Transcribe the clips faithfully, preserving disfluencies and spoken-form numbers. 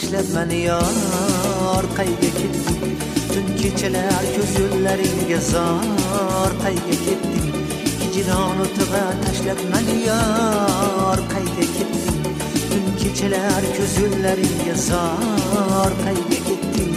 tashlab meni yor qayga ketding tun kechalar ko'z yo'llaringga zor qayga ketding hijron o'tiga tashlab meni yor qayga ketding tun kechalar ko'z yo'llaringga zor qayga ketding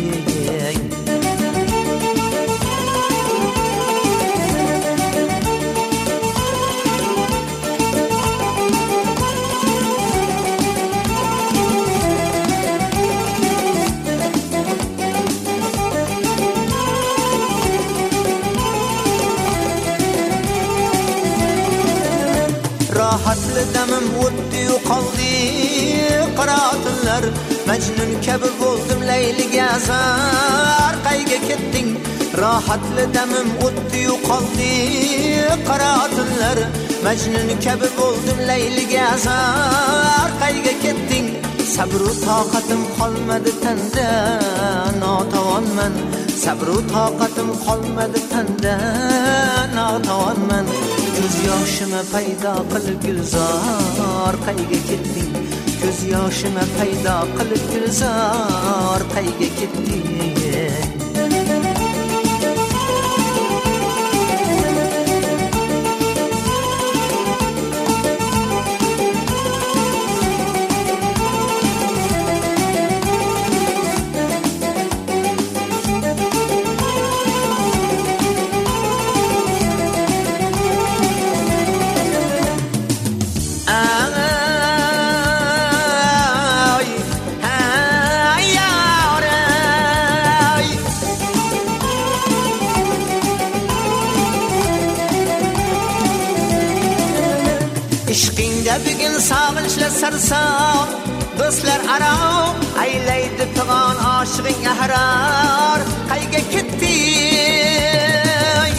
Rahatlı damım o'tdi qoldi qiraatlar Majnun kabi bo'ldim Layliga zar qayga ketding Rahatlı damım o'tdi qoldi qiraatlar Majnun kabi bo'ldim Layliga zar qayga ketding Sabr va toqatim qolmadi tanda notavonman Sabr va toqatim qolmadi tanda notavonman Ko'z yoshima paydo qilib gulzor qayga ketding Ko'z yoshima paydo qilib gulzor qayga ketding İşqingda bugun sog'inchlar sarson do'stlar aro aylaydi tug'on oshiqing ahror qayga ketding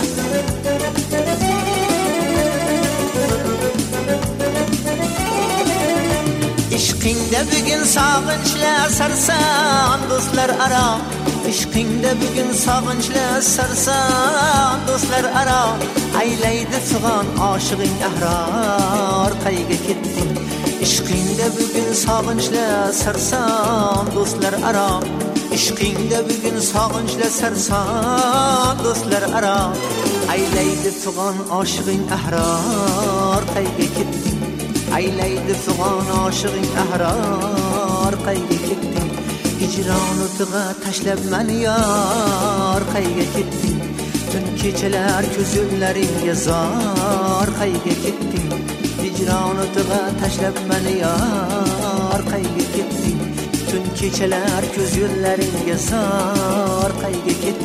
İşqingda bugun sog'inchlar sarson do'stlar aro İşqingda bugun sog'inchlar sarson do'stlar aro aylaydi tug'on oshiqing ahror qayga ketding İşqingda bugun sog'inchlar sarson do'stlar aro İşqingda bugun sog'inchlar sarson do'stlar aro aylaydi tug'on oshiqing ahror qayga ketding aylaydi tug'on oshiqing ahror qayga ketding hijron o'tiga tashlab meni yor qayga ketding tun kechalar ko'z yo'llaringga zor qayga ketding hijron o'tiga tashlab meni yor qayga ketding tun kechalar ko'z yo'llaringga zor qayga ketding